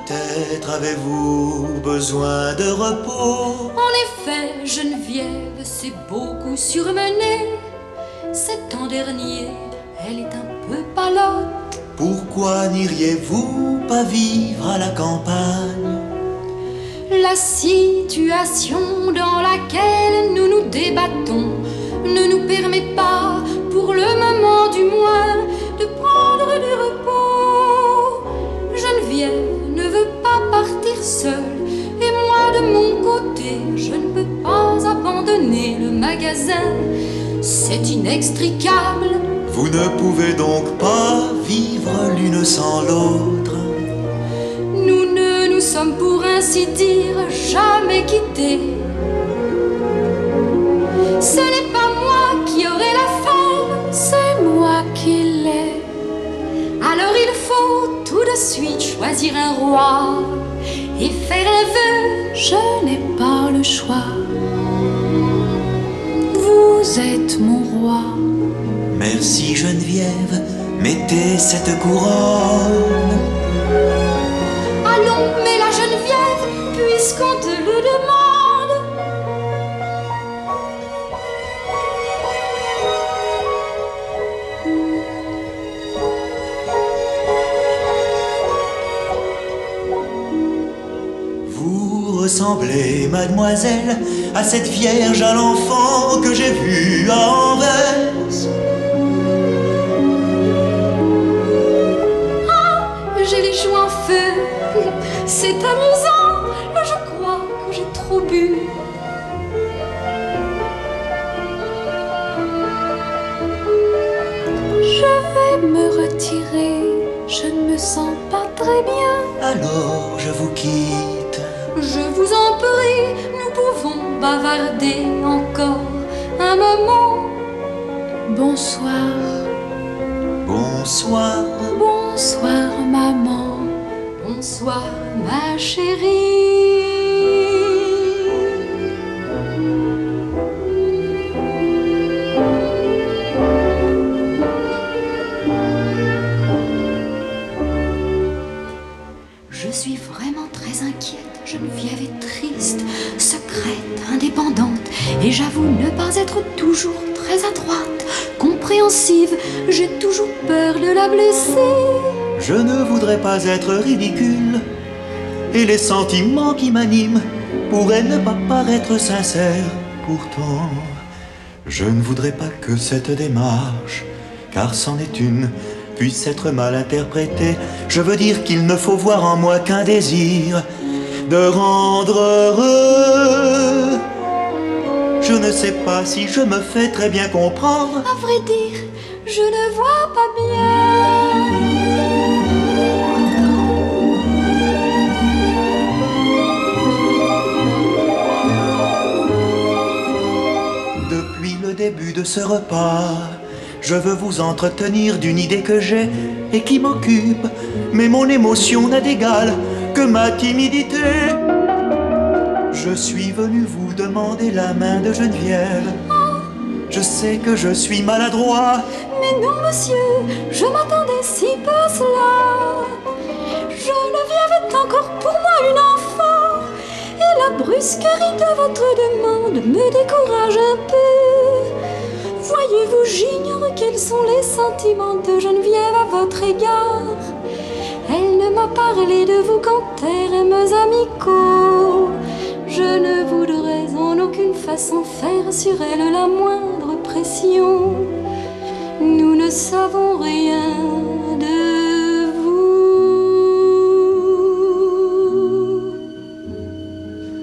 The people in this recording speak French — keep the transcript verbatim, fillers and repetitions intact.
Peut-être avez-vous besoin de repos. En effet, Geneviève s'est beaucoup surmenée. Cet an dernier, elle est un peu palote. Pourquoi n'iriez-vous pas vivre à la campagne? La situation dans laquelle nous nous débattons ne nous permet pas, pour le moment du moins, de prendre du repos. Geneviève ne veut pas partir seule, et moi de mon côté, je ne peux pas abandonner le magasin. C'est inextricable. Vous ne pouvez donc pas vivre l'une sans l'autre. Nous ne nous sommes pour ainsi dire jamais quittés. Ce n'est pas moi qui aurai la femme, c'est moi qui l'ai. Alors il faut tout de suite choisir un roi et faire un vœu, je n'ai pas le choix. Vous êtes mon roi. Merci Geneviève, mettez cette couronne. Allons, mets la Geneviève, puisqu'on te le demande. Vous ressemblez, mademoiselle, à cette vierge à l'enfant que j'ai vue à Anvers. J'ai les joues en feu, c'est amusant, je crois que j'ai trop bu. Je vais me retirer, je ne me sens pas très bien. Alors je vous quitte. Je vous en prie, nous pouvons bavarder encore un moment. Bonsoir. Bonsoir. Bonsoir maman, bonsoir ma chérie. Je suis vraiment très inquiète, Geneviève est triste, secrète, indépendante, et j'avoue ne pas être toujours très adroite, compréhensive, j'ai toujours peur de la blesser. Je ne voudrais pas être ridicule, et les sentiments qui m'animent pourraient ne pas paraître sincères. Pourtant, je ne voudrais pas que cette démarche, car c'en est une, puisse être mal interprétée. Je veux dire qu'il ne faut voir en moi qu'un désir de rendre heureux. Je ne sais pas si je me fais très bien comprendre. À vrai dire, je ne vois pas bien. Depuis le début de ce repas, je veux vous entretenir d'une idée que j'ai et qui m'occupe, mais mon émotion n'a d'égal que ma timidité. Je suis venu vous demander la main de Geneviève. Je sais que je suis maladroit. Mais non, monsieur, je m'attendais si peu à cela. Geneviève est encore pour moi une enfant, et la brusquerie de votre demande me décourage un peu. Voyez-vous, j'ignore quels sont les sentiments de Geneviève à votre égard. Elle ne m'a parlé de vous qu'en termes amicaux. Je ne voudrais en aucune façon faire sur elle la moindre pression. Nous ne savons rien